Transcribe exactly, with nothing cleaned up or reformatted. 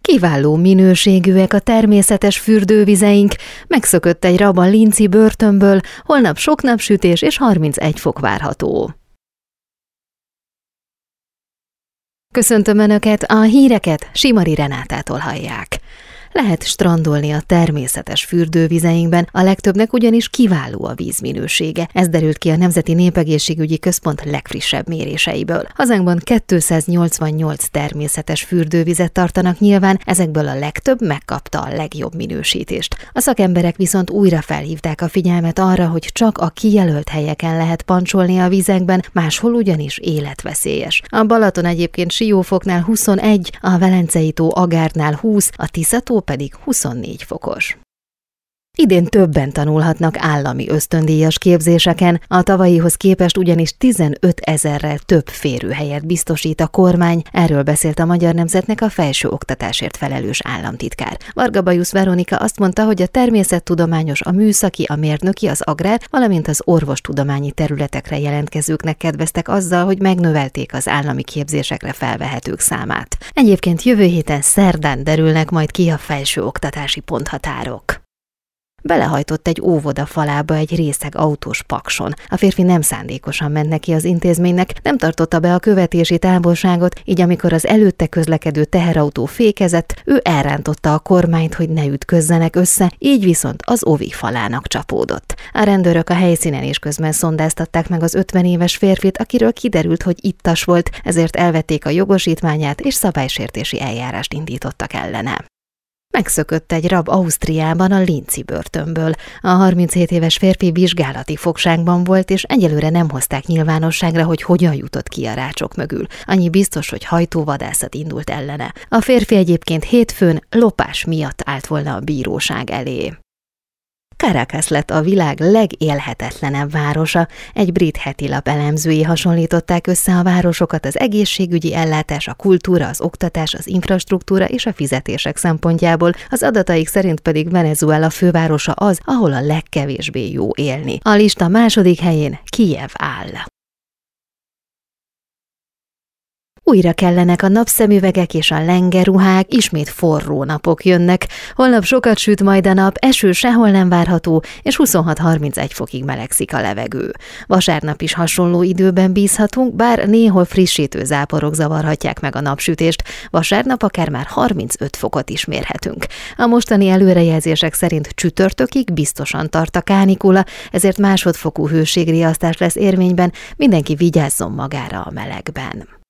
Kiváló minőségűek a természetes fürdővizeink, megszökött egy rab a linci börtönből, holnap sok napsütés és harmincegy fok várható. Köszöntöm Önöket, a híreket Simari Renátától hallják. Lehet strandolni a természetes fürdővizeinkben, a legtöbbnek ugyanis kiváló a vízminősége. Ez derült ki a Nemzeti Népegészségügyi Központ legfrissebb méréseiből. Hazánkban kétszáznyolcvannyolc természetes fürdővizet tartanak nyilván, ezekből a legtöbb megkapta a legjobb minősítést. A szakemberek viszont újra felhívták a figyelmet arra, hogy csak a kijelölt helyeken lehet pancsolni a vizekben, máshol ugyanis életveszélyes. A Balaton egyébként Siófoknál huszonegy, a Velencei-tó Agárnál húsz, a Tisza-tó pedig huszonnégy fokos. Idén többen tanulhatnak állami ösztöndíjas képzéseken, a tavalyihoz képest ugyanis tizenöt ezerrel több férőhelyet biztosít a kormány, erről beszélt a Magyar Nemzetnek a felső oktatásért felelős államtitkár. Varga Bajusz Veronika azt mondta, hogy a természettudományos, a műszaki, a mérnöki, az agrár, valamint az orvostudományi területekre jelentkezőknek kedveztek azzal, hogy megnövelték az állami képzésekre felvehetők számát. Egyébként jövő héten szerdán derülnek majd ki a felső oktatási ponthatárok. Belehajtott egy óvoda falába egy részeg autós pakson. A férfi nem szándékosan ment neki az intézménynek, nem tartotta be a követési távolságot, így amikor az előtte közlekedő teherautó fékezett, ő elrántotta a kormányt, hogy ne ütközzenek össze, így viszont az ovi falának csapódott. A rendőrök a helyszínen és közben szondáztatták meg az ötven éves férfit, akiről kiderült, hogy ittas volt, ezért elvették a jogosítványát és szabálysértési eljárást indítottak ellene. Megszökött egy rab Ausztriában a linci börtönből. A harminchét éves férfi vizsgálati fogságban volt, és egyelőre nem hozták nyilvánosságra, hogy hogyan jutott ki a rácsok mögül. Annyi biztos, hogy hajtóvadászat indult ellene. A férfi egyébként hétfőn lopás miatt állt volna a bíróság elé. Caracas lett a világ legélhetetlenebb városa. Egy brit hetilap elemzői hasonlították össze a városokat az egészségügyi ellátás, a kultúra, az oktatás, az infrastruktúra és a fizetések szempontjából. Az adataik szerint pedig Venezuela fővárosa az, ahol a legkevésbé jó élni. A lista második helyén Kijev áll. Újra kellenek a napszemüvegek és a lengeruhák, ismét forró napok jönnek. Holnap sokat süt majd a nap, eső sehol nem várható, és huszonhat-harmincegy fokig melegszik a levegő. Vasárnap is hasonló időben bízhatunk, bár néhol frissítő záporok zavarhatják meg a napsütést. Vasárnap akár már harmincöt fokot is mérhetünk. A mostani előrejelzések szerint csütörtökig biztosan tart a kánikula, ezért másodfokú hőségriasztás lesz érvényben, mindenki vigyázzon magára a melegben.